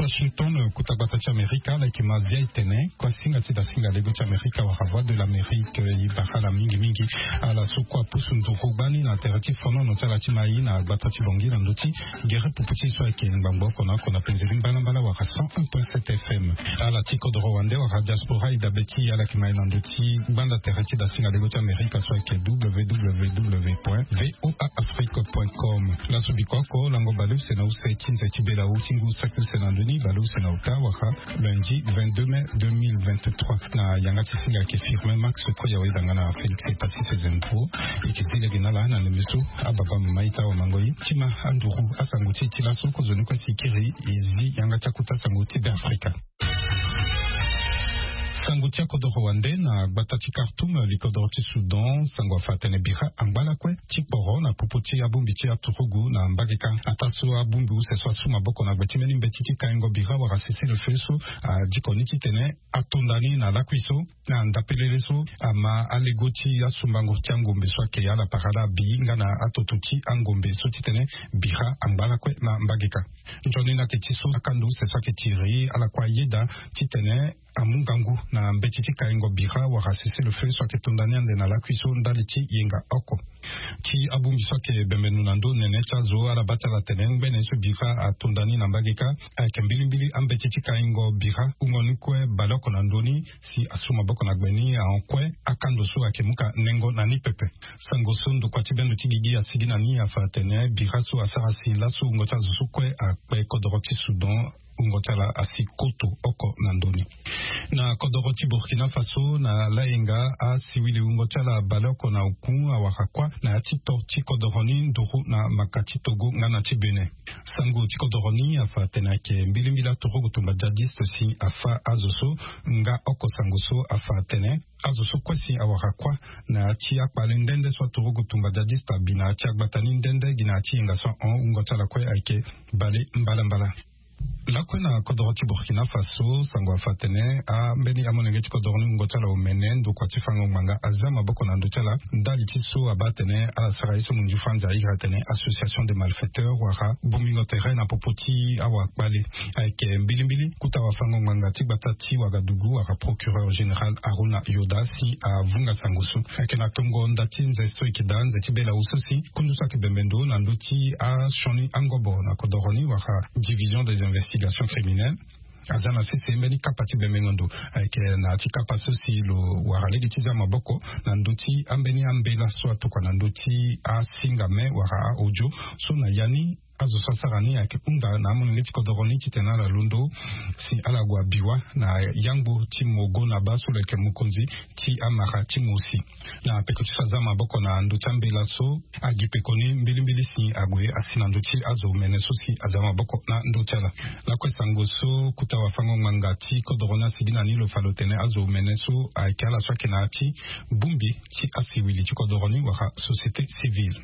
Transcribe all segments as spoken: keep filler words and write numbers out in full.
Washington kutabata cha Amerika la kimazia itene kwa singa tida singa lego cha Amerika wa hawa de l'Amérique ibahala mingi mingi ala sokwa pusu ndurubani na terati fono no tala chimai na batati longi na ndoti gere puputi so ake mbambo kona kona penzeli mbala mbala wa cent un point sept F M ala tiko de Rwanda wa diaspora ida beti ala kimai na ndoti banda terati da singa lego cha Amerika so ake w w w point voa afrique point com la subikoko lango balu sena use chinze chibela utingu sakul sena ndoni balu sena utawa lundi vingt-deux mai deux mille vingt-trois na yanga tisinga ke firme max ko ya weda na Felix Pati Sezempo ikitile ginala na nemiso ababa maita wa mangoi chima anduru asanguti tila soko zonu kwa sikiri izi yanga chakuta sanguti be Afrika Sangutia Kodo Rwanda na Batati Khartoum likodoroti Sudan sangwa fatene bira ambala kwe chiporo na puputi abumbichi aturugu na mbagika ataso abumbu se swasu maboko na gbetimeni mbetiti kaingo bira wa rasisi le feso a jikoni titene atondani na lakwiso na ndapeleleso ama alegoti asumbango tiangombe swake ya la parada biinga na atotuti angombe so titene bira ambala kwe na mbagika njoni na ketiso akandu se swake tiri ala kwa yeda titene amungangu na mbetiti kaingo bira wa rasisi le feu swake tondani na lakwiso ndaliti yenga oko ki abumbi swake bembenu nando nene chazo ala bata la teneng bene so bira atondani na mbagika akembili mbili ambetiti kaingo bira ungonukwe baloko nandoni si asuma boko na gbeni ankwe akando so akemuka nengo na nipepe sango sundu kwa tibenu tigigi ya sigina ni afatene bira so asarasi laso ungochazo sukwe akwe kodoroki Sudan ungotala asikoto oko nandoni na kodoroti Burkina Faso na laenga a siwili ungotala baloko na ukun awakakwa na atito tikodoroni nduru na makati Togo ngana tibene sango tikodoroni afa tenake mbili mbila toro gutumba jadiste si afa azoso nga oko sangoso afa tene azoso kwesi awakakwa na ati akpale ndende so toro gutumba jadiste bina ati akbatani ndende gina ati inga so on ungotala kwe aike bale mbala mbala Lakwe na kodoroti Burkina Faso sangwa fatene a mbeni amonenge kodoroni ngotala umene ndo kwa tifango manga azama boko na ndotala ndali tiso abatene a saraiso munjufanza iratene association de malfaiteurs wara bomingo terrain na popoti awa bali aike mbili mbili kuta wafango manga tibatati wagadugu wara procureur général Aruna Yodasi a vunga sangosu aike na tongo ndati nzeso ikidanze tibela usosi kundusa kibembendo na ndoti a shoni angobo na kodoroni wara division des investigation criminelle azana sisi mbeni kapati bemengondo aike na tika pasosi lo warale gitiza maboko na ndoti ambeni ambela so atoka na ndoti a singame wara ojo so na yani azo sasarani yake unda na amonenge kodoroni titena la lundo si ala gwa biwa na yangbo timogo na baso leke mukonzi ti amara timosi na pekoti sazama boko na ndotambela so agipekoni mbili mbili si agwe asina ndoti azo meneso si azama boko na ndotala la kwesango so kutawa fango mangati kodorona sigina ni lo falotene azo meneso aikala swake na ati bumbi ti asiwili ti kodoroni waka société civile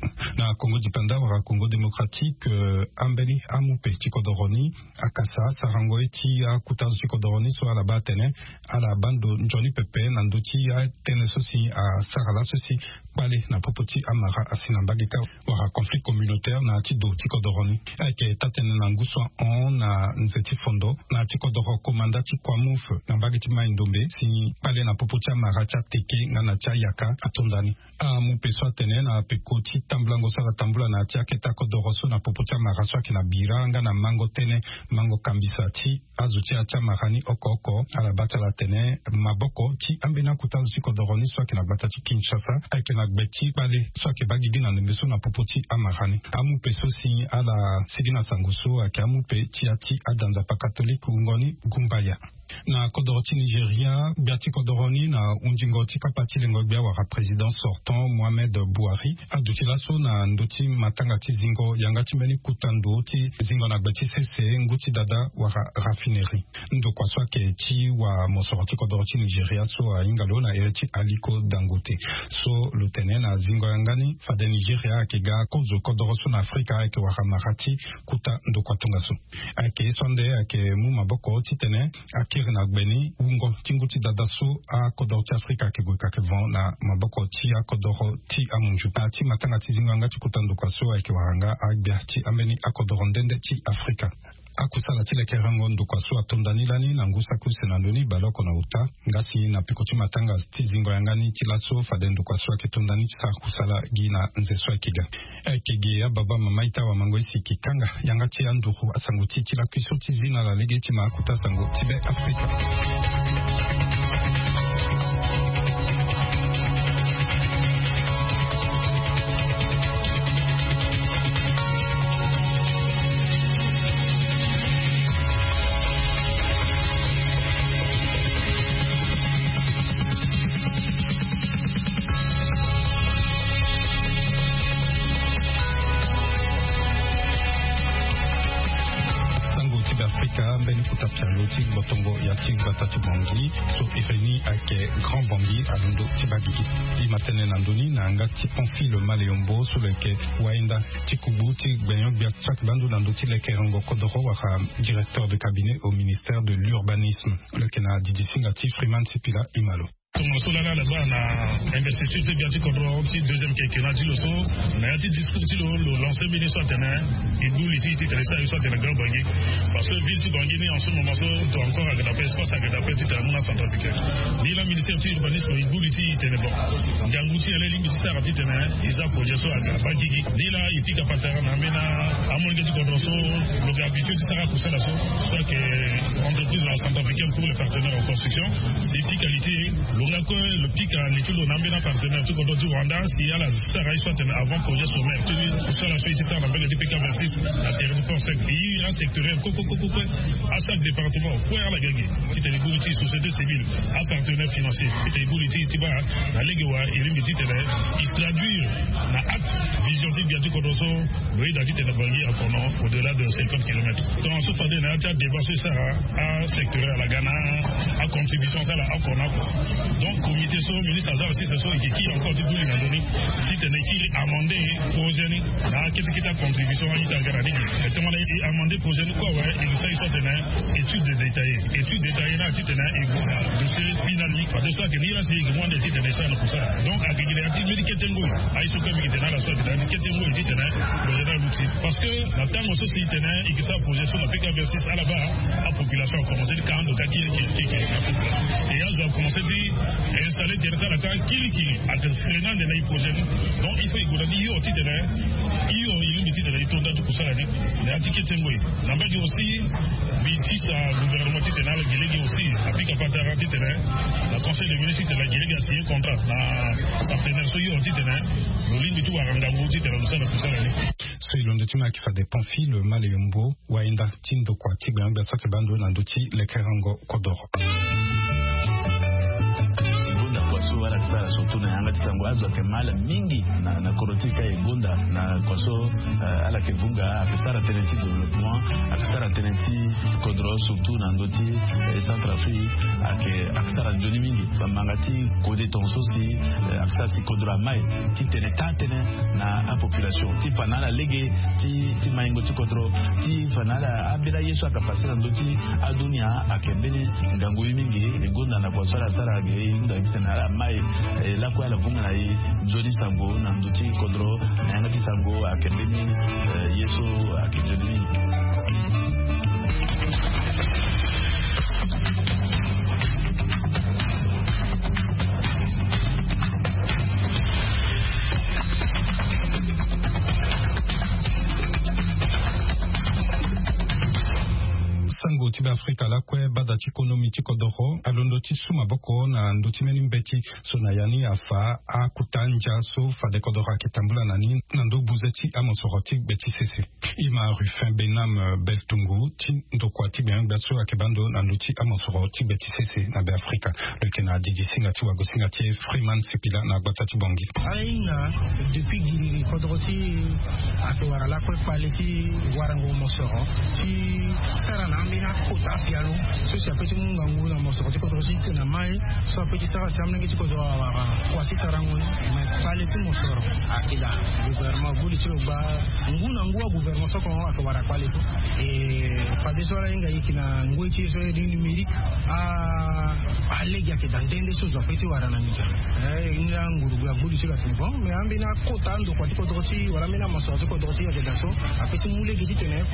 na Congo dipenda wara Congo démocratique uh, ambeni amupe tikodoroni akasa sarango eti akutazo tikodoroni so ala batene ala bando njoni pepe na ndoti ya tene sosi a sarala sosi bale na popoti amara asina mbagika wara conflit communautaire na tido tikodoroni ake tatene na nguswa on na nzeti fondo na tikodoro komanda tikwamuf na mbagiti maindombe si bale na popoti amara cha teke ngana cha yaka atondani amupe so tene na pekoti tamblango sala tambula na tia keta kodoroso na popocha maraswa kina biranga na mango tene mango kambisati azuti atia marani oko oko ala bata la tene maboko ti ambena kutazu ti kodoroni swa kina bata ti Kinshasa ay kina gbeti bale swa ke bagigi na ndemeso na popoti amarani amu peso si ala sigina sanguso ake amu pe ti ati adanza pa katoliku ngoni gumbaya na kodoroti Nigeria biati kodoroni na unjingoti kapati lengo bia wara président sortant Mohamed Buhari adutila so na ndoti matanga ti zingo yangati meni kutando ti zingo na gbati sese nguti dada wara raffinerie ndo kwa swa ke ti wa mosoroti kodoroti Nigeria so a ingalo na eti Aliko Dangote so lutene na zingo yangani fade Nigeria akega kozo kodoroso na Afrika ake wara marati kuta ndo kwa tongaso ake sonde ake mu maboko ti tene ake na gbeni ungo tinguti dadaso a kodoroti Afrika ke gwe kakevon na maboko ti a kodoro ti amunju ti matanga ti zingo ngati kutando kwa so ake waranga agbia ti ameni a kodoro ndende ti Afrika akusala tile kerango ndukwa so atondanilani na ngusa kusenandoni baloko na uta ngasi na pikoti matanga tizingo yangani tilaso fadendu kwa so aketondani tsa kusala gina nzeso akiga ekege ya baba mamaita wa mangoisi kikanga yangati anduru asanguti tila kwiso tizina la legeti makuta sango tibe Afrika. Botongo Yatik Batati Bangi, so Ireni Ake Grand Bangi, Alundo Tibagi. I matene Nandoni, Nanga Tiponfi le Maleombo, sur le quai Wainda Tikubuti, Benyon Biatsak Bandu Nandoti, le Kerango Kodoro, directeur de cabinet au ministère de l'Urbanisme. Le Kena Didi Singati, Freeman Sipila Imalo. Tomaso là là-bas na investiture te biati kodro ti deuxième quinquennat ti loso na ti discours ti lo lancer ministre atena et nous ici ti teresa iso atena grand bangi parce que ville ti bangi ni en ce moment so doit encore avec la espace avec la petite amuna centrafricaine ni la ministère de l'urbanisme et nous ici tene bon nganguti ele lingi ti tara ti tene isa projet so aga bangi ni la ipi kapatara na mena amonge ti kodro so le habitude ti tara kusala so soit que entreprise la centrafricaine pour les partenaires en construction c'est puis qualité le pic à l'étude de Nambena partenaire tout contre du Rwanda, s'il y a la Sarah soit avant projet sommaire, tout ça la suite ça on appelle le D P K vingt-six, la terre du port sec, il y a un secteur, coco coco coco, à chaque département, quoi la gague, c'était les boulottis, société civile, à partenaire financier, c'était les boulottis, tu vois, la Legoa, et les métiers, ils traduisent la acte, vision de Biatu Kodoso, le Hidati de la Bangi à Kono, au-delà de cinquante kilomètres. Donc, ce fait des natas débat sur ça, à secteur à la Ghana, à contribution ça là, à Kono. Donc, comité so ministre azar si ce soit qui encore dit bouli nandoni si tu n'es qui amendé projet ni na qu'est-ce qui ta contribution à ita garani et tu m'as amendé projet ni quoi ouais il s'agit soit d'une étude détaillée étude détaillée là tu tenais et de ce finalique pas de ça que ni là c'est que moi des titres ça pour ça donc à Guinée-Ati mais qui tengo ai so comme qui tenait la soit de qui tengo et tenait le général l'outil parce que la temps aussi si tenait et que ça projet sur la P K vingt-six à là-bas à population commencer de quand qui qui qui la population et là ont commencé à installer des terres à qui qui a des freinants de la projet donc il faut écouter il y a aussi de là il y a une petite de la tourne de tout ça là mais à ticket tengo n'a pas dit aussi vitis à gouvernement de la Guinée aussi applique à partir de là la conseil de ministre de la Guinée a signé contrat na partenaire so yo dit là le ligne tout à rangango dit là ça tout ça là c'est l'on de tuna qui fait des pamphis le Maleombo Wainda Tindo kwa Tiganga Sakabando Nanduti le Kerango Kodoro wala tsara surtout na yanga tsango azo kemala mingi na na korotika egonda na koso ala kevunga akisara tenenti développement akisara tenenti kodro surtout na ndoti Centrafrique ake akisara joni mingi bamangati kode tonso si akisara si kodra mai ti teneta tene na a population ti panala lege ti ti maingo ti kodro ti panala abira yeso akapasira ndoti adunia akebeni ngangu mingi egonda na koso ala sara ge ndakitena mai la kwa la vunga na yi Johnny Sango na nduti kodro na yanga Sango akembeni yeso akijoni tibe Afrika la kwe bada chikonomi chikodoro alondo chisuma boko na ndutimeni mbeti so na yani afa a kutanja so fa de kodora kitambula nani nando buzeti amosoroti beti sese ima rufin benam beltungu ti ndokwa tibe ngbatso akebando nanduti amosoroti beti sese na be Afrika le kena didi singati wa gosingati Freeman Sipila na batati bongi aina depuis giri kodroti atwara la kwe paleti warango mosoro ti sarana mbina kota piano so si apeti munga nguna mosoro ti kodrosi na mai so apeti tara samne ki kodro wa kwa si tarango mais paleti mosoro akida gouvernement buli ti ba nguna ngua gouvernement so ko atwara paleti e padeso la inga ikina ngui ti so di numérique a alegi akida ndende so zo apeti wara na nja eh inga nguru ya buli ti ka bon mais ambina kota ndo kwa ti kodrosi wala mena mosoro ti kodrosi akida so apeti mule ki ti tene ko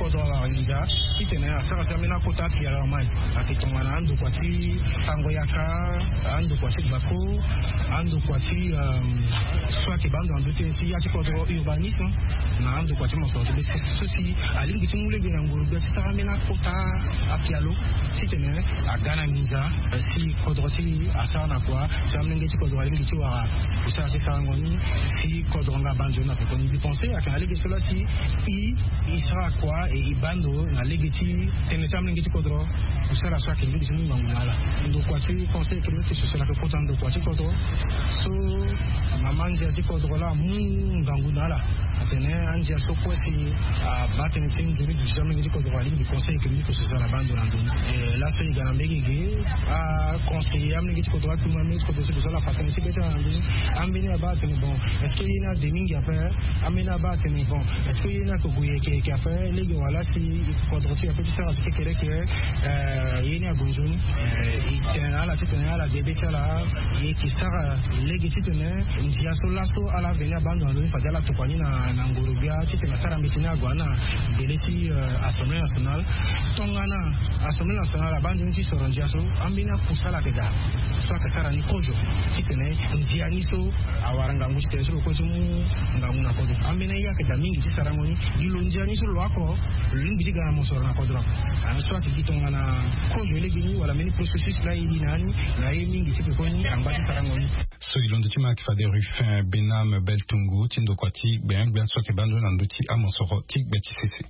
kodro waringa itene asara samena kota pia la mai akitongana ando kwati tango yaka ando kwati bako ando kwati soit ke bando ando tensi ya kodro urbanisme na ando kwati moso de ceci alingi timule bina nguru de samena kota apialo itene agana miza si kodro si asana kwa samenge ti kodro alingi ti wa usara ti sangoni si kodro nga banjo na ko ni penser à aller cela si i i sera quoi et i bando na legiti tenetam ngiti kodro usara swa ke ngiti munga ngala ndo kwa ti penser que que ce sera que pourtant ndo kwa ti kodro so mamanja ti kodro la munga ngala atene anja so kwa si a batene tin zuri du jamais ngiti kodro ali di conseil que que ce sera bando na ndo et là c'est gana megege a conseiller am ngiti kodro tout ma mettre de ce la patene ti beta ndo ambini abatene bon est-ce qu'il y a des mingi à faire amena ba tene bon est-ce qu'il y en a que goye qui qui a fait les voilà si kodroti a fait faire ce que que euh yeni a gonjon et tena la tena la bébé là et qui sera legiti tena ndia so laso ala venia bando ndo fa dala topani na na ngorobia tena sara mitina gwana beleti assemblée nationale tongana assemblée nationale bando nti soronja so ambina kusala keda so ka sara ni kojo tena ndia ni so awaranga nguste so ko tumu ngamuna kojo ambina ya ke damingi ti sarangoni dilonja ni so lwako lingi diga mo sorna kodro an so ki tongana kojo le bini wala meni processus la ili nani na yini ngi ti ko ni ambati sarangoni so ilondo ti mak fa de rufin benam beltungu tindo kwati ben ben so ke bando na nduti amosoro ti beti sese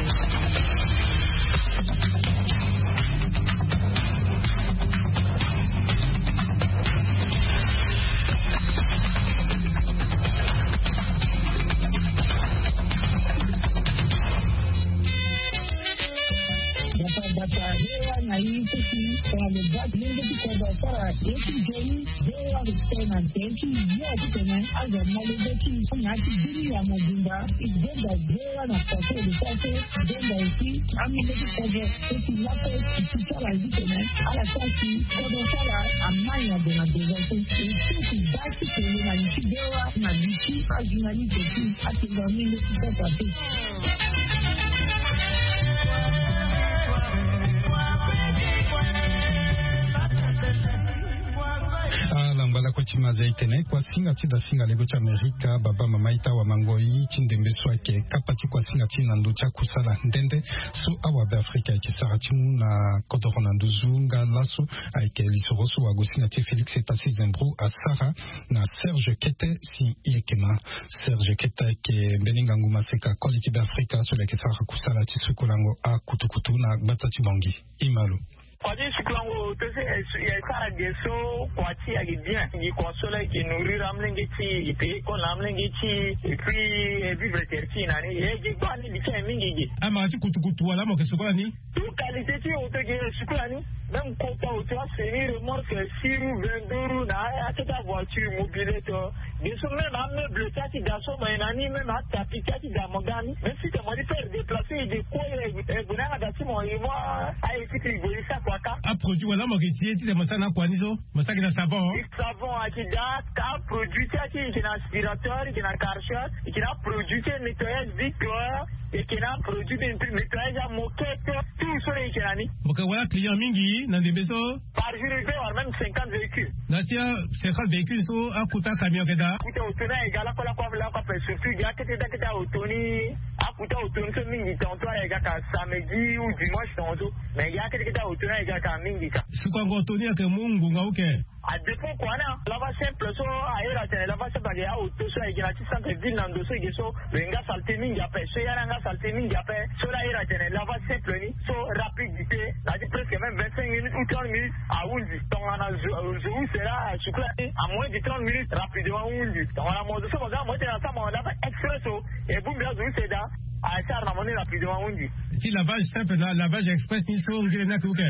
Tene kwa singa ti da singa lego cha Amerika baba mama ita wa mangoi chindembe swake kapati kwa singa ti nando cha kusala ndende so awa be Afrika ki saratimu na kodoro nando zunga laso aike lisoroso wa gosinga ti Felix Etasi Zembro a Sara na Serge Kete si iekema Serge Kete ke beninga nguma seka koliti be Afrika so leke sara kusala ti sukolango a kutukutu na batati bangi imalu Kwadi suklango tese ya kara geso kwati ya bien ni console qui nourrir amlenge ti ipe ko amlenge ti et puis vivre terti nani e ji bani bi ke mingi ama ti kutukutu wala mo ke sukolani tout qualité ti o te ge sukolani même ko pa o ti aseni remorque siru venduru na ya ta voiture mobile to geso même ameuble ti gaso ma nani même a tapi ti da mogani même si te mo di faire déplacer de ko e bunanga da ti mo imo ai ti go isa a produit wala mo kiti ti de masana kwa nizo masaki na savon savon akida ka produit ti ki na aspirateur ki na karcher ki na produit nettoyage vitre et qui n'a produit des nettoyage à moquette tout sur les canani donc voilà client mingi na de beso par jour il fait même cinquante véhicules na tia cinquante véhicules so a kuta camion keda kuta otona egala kola kwa la kwa surtout ya kete da kete otoni a kuta otoni so mingi tonto ega ka samedi ou dimanche tonto mais ya kete kete otona ega ka mingi ka suka ngotoni ke mungu ngauke a dépôt quoi na lava simple so a era tene lava simple ya auto so ega ti centre ville nando so geso benga salte mingi ape so ya nga salte mingi ape so la era tene lava simple ni so rapidité la di presque même vingt-cinq minutes ou trente minutes à Wundi donc on a zo sera sukla à moins de trente minutes rapidement Wundi donc on a mode so moza mo tena sama lava expresso et bumbi zo seda a char na moni rapidement Wundi si lavage simple na lavage express ni so ngire na kuke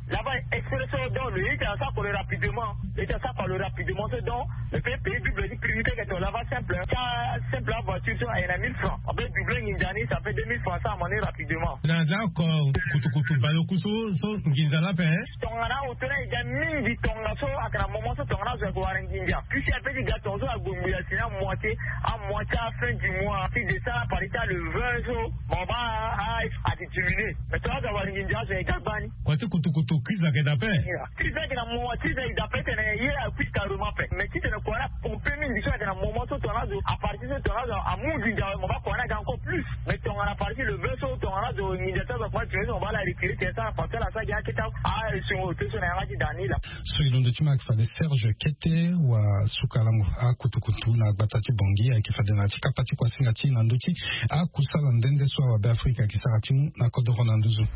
là-bas expresso donc le hit ça pour le rapidement et ça pour le rapidement c'est donc le pays pays biblique priorité que tu là-bas simple ça simple voiture ça il a mille francs après biblique indiani ça fait deux mille francs ça à monnaie rapidement na d'accord kutu kutu balo kuso so nginzala pe tongana otona ida mingi tonga so akana moment so tongana zo ko aranginja puis c'est petit gâteau so agombu ya sina moitié à moitié à fin du mois si de ça par état le vingt so bon bah à déterminer mais toi d'avoir aranginja c'est gabani kwa tu kutu kutu kiza ke dape si c'est que na moitié de dape tene hier puis carrément fait mais si tene quoi là complet mingi so akana moment so tongana zo à partir de tongana à munginja on va quoi là encore plus mais tongana à partir le vingt so tongana zo ninja ça va pas tuer on va la récupérer ça parce que la ça ya kita ah sur sur na ngati danila so ilondo tima kifade Serge Kete wa sukalamu akutukutu na batati bongi akifade na tikapati kwa singati na nduti akusala ndende so wa Afrika kisaratimu na kodoro na nduzu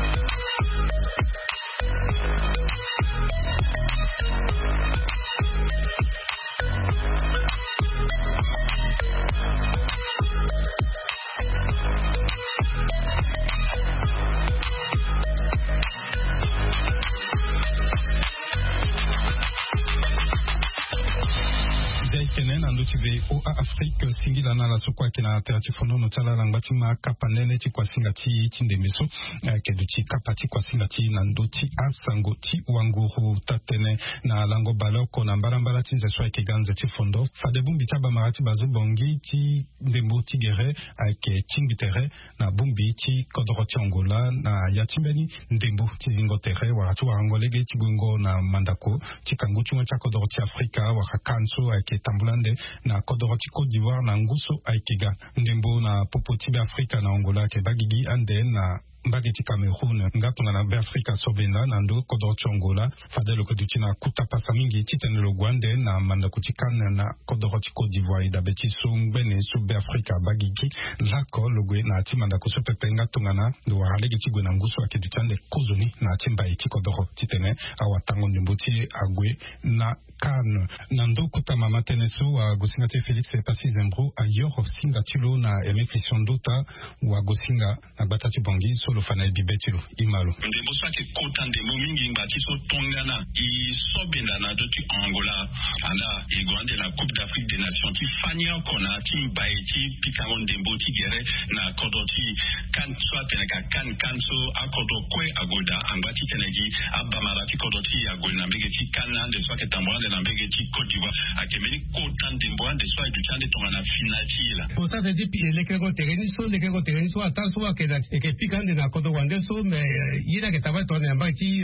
kenen ando tive o Afrique singila na la sokwa kina terati fondo no tala langati ma kapanene ti kwa singati tinde meso ke duti kapati kwa singati na ndoti asangoti wanguru tatene na lango baloko na mbalambala tinze swa ke ganze ti fondo fade bumbi taba marati bazo bongi ti ndembo tigere ake tingitere na bumbi ti kodroti Angola na yatimbeni ndembo ti zingotere waratu warangolege ti bungo na mandako ti kangutu cha kodroti Afrika wakakanso ake tambulande na kodoroti Côte d'Ivoire na nguso aikega ndembo na popoti be Afrika na Angola ke bagigi ande na mbageti Cameroun ngatonga na be Afrika sobenda na ndo kodoroti Angola fadelo ko dutina kuta pasa mingi titenelo gwande na manda kutikana na kodoroti Côte d'Ivoire da beti sumbene su be Afrika bagigi lako logwe na timanda kuso pepe ngatonga na ndo halege tigwe na nguso ake dutande kozoni na timba iti kodoro titene awatango ndemboti agwe na kan nando kuta mama teneso wa gosingate Felix Pasi Zembro ayor singatilo na emekrision dota wa gosinga na batati bongi solo fana bibetilo imalo ndembo swati kota ndembo mingi ngati so tongana i sobenda na doti Angola ala e grande la Coupe d'Afrique des Nations ti fanya kona ti baiti pikango ndembo ti gere na kodoti kan swati na kan kanso akodo kwe agoda angati teneji abamara ti kodoti agona mbegeti kana de swati tambona na mbegeti Côte d'Ivoire akemeni kota ndembo ande swati duchande tongana finatila pour ça c'est dit les kego tereni so les kego tereni so ataso akeda ke pikande na kodo wande so me yida ke taba to na mbati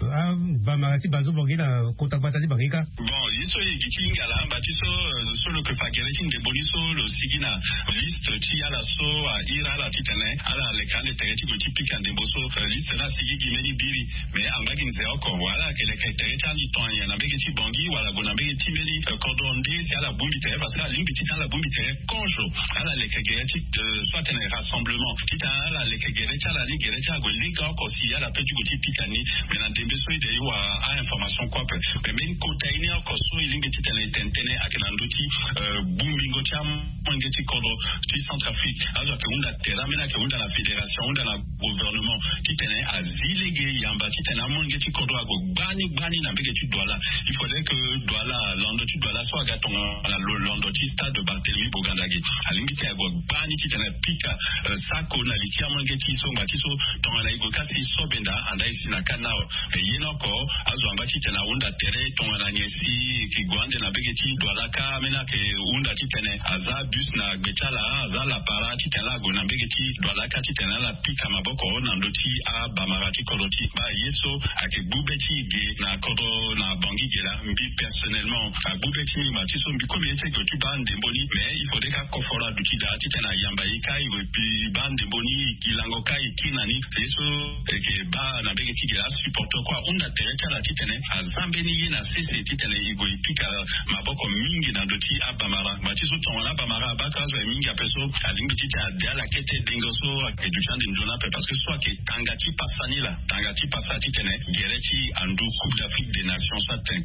ba marati bazo bogina kota batali bagika bon iso yikinga la mbati so solo que fakere ti ndembo ni so lo sigina liste ti ala so ira la titene ala le kane tereti ko ti pikande ndembo so liste na sigi gimeni biri me ambaki nze oko wala ke le kete tani ton ya na bege ti bongi wala bona bege ti meli kodonde si ala bumbi tere parce que la ligne ti ala bumbi tere konjo ala le kege ti soit un rassemblement ti ala le kege ti ala ni gere ti agwe link oko si ala pe ti ko ti pikani me na dembe so ide yo a information quoi pe me men ko taini oko so ilinge ti tele tentene akelando ti bumbingo ti amonge ti kodo ti Centrafrique azo pe unda tera mena ke unda la fédération unda la gouvernement ti tene azilege yamba ti tene amonge ti kodo ago bani bani na bege ti douala il faudrait que douala lando ti douala so aga ton la lando ti stade de Barthélemy Bogandagi alingi ti ago bani ti tene pika sako na liti amonge ti so ngati so ton na igo kati so benda anda isi na kanao e yeno ko azo amba ti tene unda tere ton na nyesi ki gwande na bege ti douala ka mena ke unda ti tene aza bus na gbetala aza la para ti tene ago na bege ti douala ka ti tene la pika maboko na ndoti a bamara ti koloti ba yeso ake bubeti ge na kodo na bangi gela mbi personnellement a bubeti ma ti so mbi ko bi ete go ti bande mboni mais il faudrait ka kofora du ti da ti tene yamba ikai we pi bande mboni kilango kai kinani yeso eke ba na bege ti gela supporter kwa unda tere tala ti tene azambeni ye na cc ti tene igo ipika maboko mingi na ndoti a bamara ma ti so tongana bamara ba ka zo mingi apeso alingi ti ta de la kete dingoso ke du chande ndona pe parce que soit que tangati pasani la tangati pasati tene gereti andu Coupe d'Afrique des Nations soit un can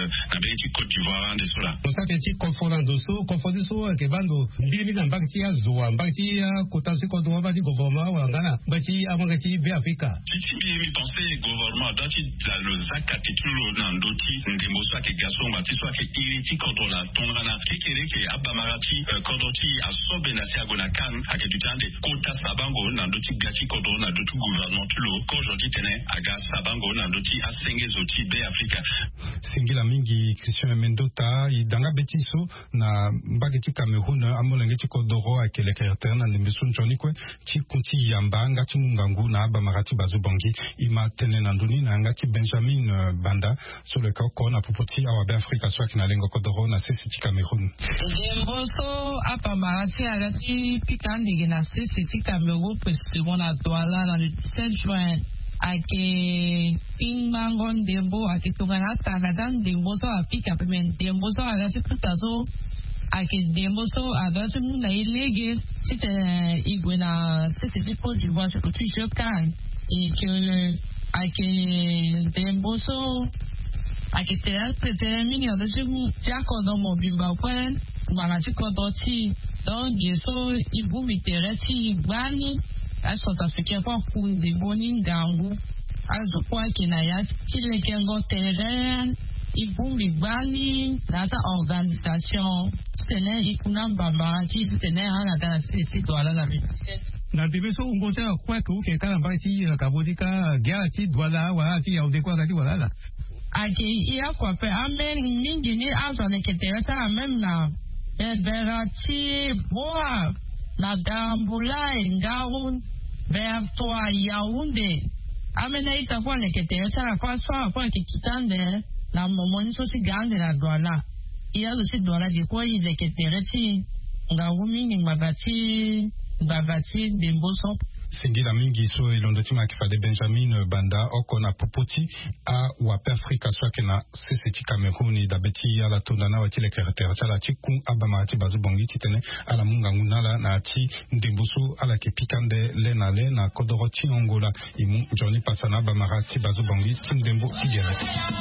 na beti Côte d'Ivoire de cela. Pour ça petit confondant so confondant so ke bando mbili na mbaki ya zoa mbaki ya kotansi ko doa bati gouvernement wa ngana bati amangati be Afrika. Titi bi mi penser gouvernement dati la lo zakatitulo na ndoti ndembo so ke gaso ngati so ke iriti kontrola tongana kekere ke abamarati kondoti asobe na siagona kan aketutande kota sabango na ndoti gati kontrola na dotu gouvernement tulo ko jodi tene aga sabango na ndoti asenge zoti be Afrika. Singila mingi Christian Mendota idanga betiso na mbageti Cameroun amolengeti kodoro akele kerter na ndembeso njoni kwe chikunti yamba ngati mungangu na abamarati bazubangi ima tene na nduni na ngati Benjamin Banda sur le koko na popoti awabe Afrika swaki na lengo kodoro na sisi Cameroun. Demboso abamarati agati pikandi na sisi Cameroun president na Douala dans le dix-sept juin. Ake pingmangon dembo ake tungana tagazan dembo so apika pemen dembo so agati putazo ake dembo so agati muna ilege site igwena sese sipo jiwa se kutisho kan ike ake dembo so ake tea prete mini odosu jako no mobimba kwen magati kodoti don geso ibu mitereti gbani South Africa pour couler boni ngangu azo kwa kinaya chile kengo terrain ibumbi bani data organisation tene ikuna baba chi tene ana dana sisi Douala la médecine na dibeso ungoza kwa ku ke kala mbati kabodika gya ti Douala wa ti ya udekwa kati wala la ake iya kwa pe amen mingi ni azo ne ketera même na berati boa na gambula ngaun Bertoa Yaoundé amena itakuwa neketera kwa sawa kwa kikitande na momoni so si gande la Douala iya si Douala di kwa ile ketereti ngawumi ni mabati babati demboso Singila mingi so ilondoti makifade Benjamin Banda oko na popoti a wape Afrika swake na sisi Cameroun da beti ala tondana wa chile kerter chala chikun abamati bazubongi titene ala munga ngunala na ati ndembusu ala kipikande le na le na kodoroti Angola imu Johnny Pasana bamarati bazubongi tindembu tigere.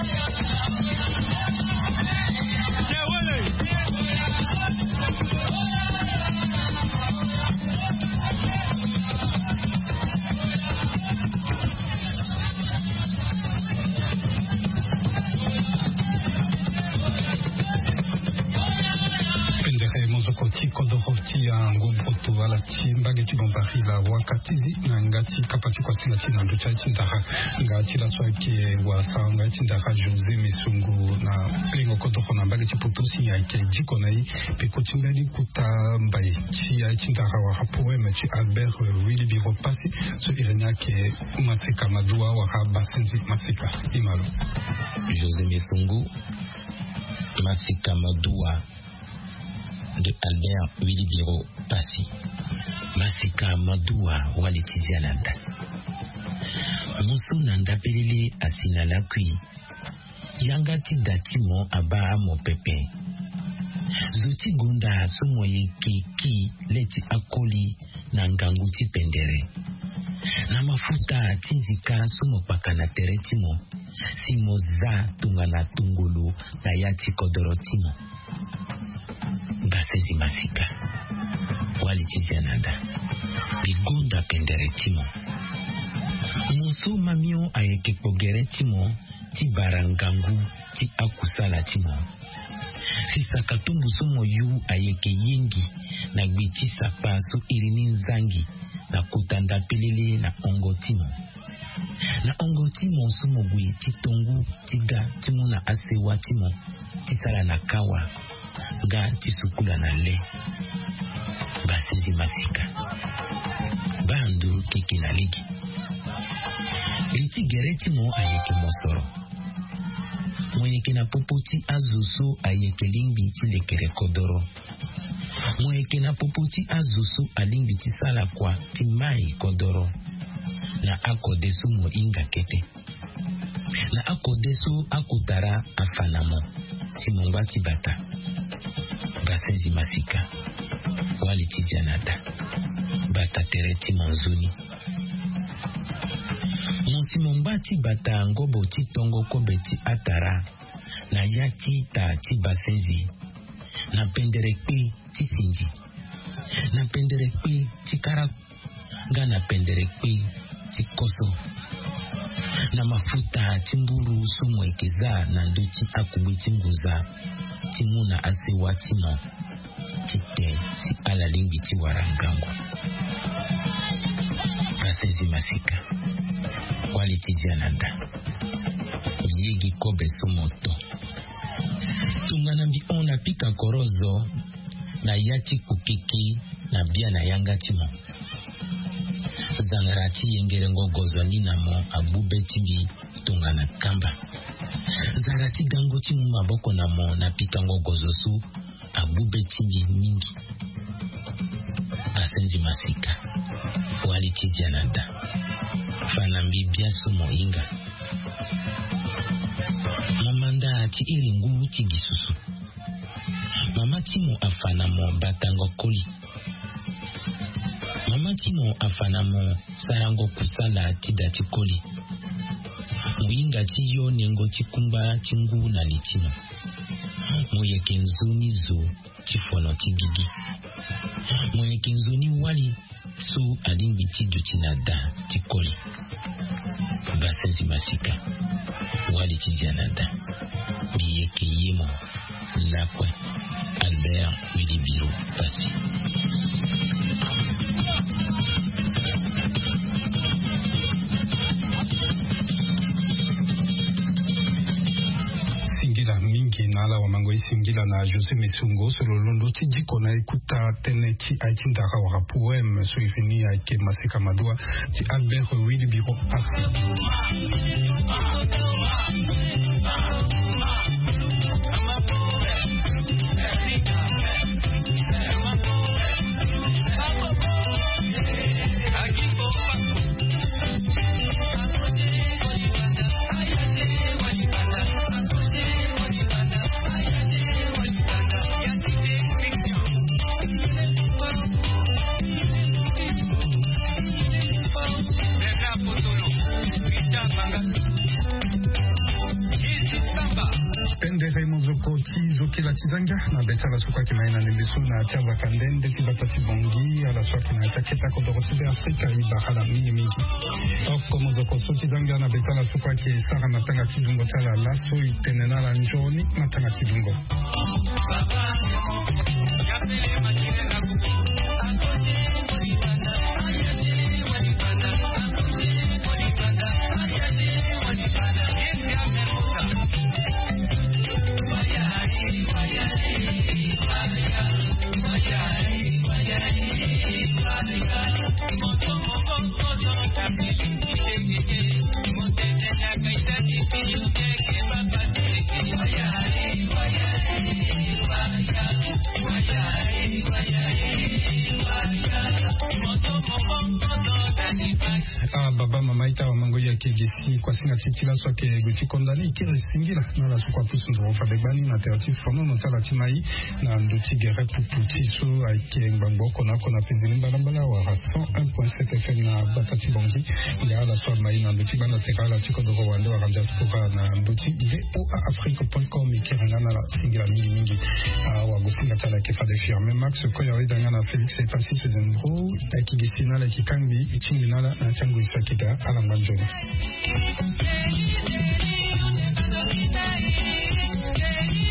Kodoroti ya ngobroto ala timbage tibombari la wakatizi na ngati kapati kwa singa tina nducha tindara ngati la swake wa sanga tindara José Misungu na plengo kodoro na mbage tipotosi ya ke jiko nai pe kotimbali kuta mbai chi ya tindara wa hapoeme chi Albert Willy Biro Pasi so irenia ke Masika Madua wa Basenzi Masika imalo José Misungu Masika Madua de Albert Willy Biro Pasi Masika Madua walitiziananda Musu nanda pelele asina lakui Yangati datimo aba amo pepe Zuti gunda sumo yeki ki leti akoli na nganguti pendere Na mafuta tinzika sumo pakana teretimo Simo za tungana tungulu na yati kodorotimo Basezi Masika walitiziananda Bigunda pendere timo Muso mamio ayeke pogere timo Ti barangangu ti akusala timo Sisa katumbu sumo yu ayeke yengi Na gbiti sapa so irini nzangi Na kutanda pelele na ongo timo Na ongo timo sumo gui ti tongu tiga timo na asewa timo Ti sala na kawa Ga tisukula na le Basezi Masika Banduru keke na ligi Liti gereti mo ayeke mosoro Mwenye na popoti azusu ayeke lingbi ti lekere kodoro Mwenye na popoti azusu alingbi ti sala kwa ti mai kodoro Na akodesu mo inga kete Na akodesu akutara afanamo Ti mongwa ti bata Basezi Masika walitizianada Bata tereti manzuni Monsi mombati bata ngobo ti tongo kobe ti atara na yachi ta tibasenzi na penderekpe tisinji na penderekpe tikara nga na penderekpe tikoso na mafuta timburu somwekeza na ndochi akubwe tinguza timuna asewa timo tite si ala lingi tiwarangangu Basenzi Masika walitijyananda yegi kobe somoto tungana bi ona pika korozo na yati kukiki na bia na yanga timo zangarati yengere ngogozo ninamo abube tibi tungana kamba zarati gango timu maboko namo na pika ngogozo su abube tibi mingi Basenzi Masika walitijyananda fanambi biaso moinga mamanda ati iringu tigisusu mama timo afanamo batango koli mama timo afanamo sarango kusala tidati koli muinga tiyo nengo tikumba tingu na litino moye kenzuni zo tifono tigigi moye kenzuni wali su alimbi tijutinada tikoli Basenzi Masika wali tijanada biyeke yemo lakwe Albert Wilibiro Pasi Singila mingi na ala wa mango singila na Jose Mesungo solo londo tijiko na ikuta tene ti aitindaka wa poème so ifini ake Masika Madua ti Albert Wilibiro Pasi la tizanga na betala suka kimaina nimbisu na tiaza kandende tibatati bongi ala swaki na taketa kodorotibe Afrika ibahala mingi mingi of komo zoko so tizanga na betala suka ki sara matanga tidungo tala laso itenena la njoni matanga tidungo baba mama ita wa mango ya kegesi kwa singa titila so ke guti kondani kire singila na la sukwa pusu ndo fa begbani na terti fono no tala timai na nduti gere puputi so aike ngbango kona kona penzini balambala wa cent un point sept F M na batati bongi ya la so mai na nduti bana tekala tiko do Rwanda wa ranja spora na nduti voa afrique point com kire na la singila mingi mingi wa gusinga tala ke fa de firme max ko ya ida na Felix et Francis Zendro akigesi na la kikambi itingi na la na changu isakita ala manjoni.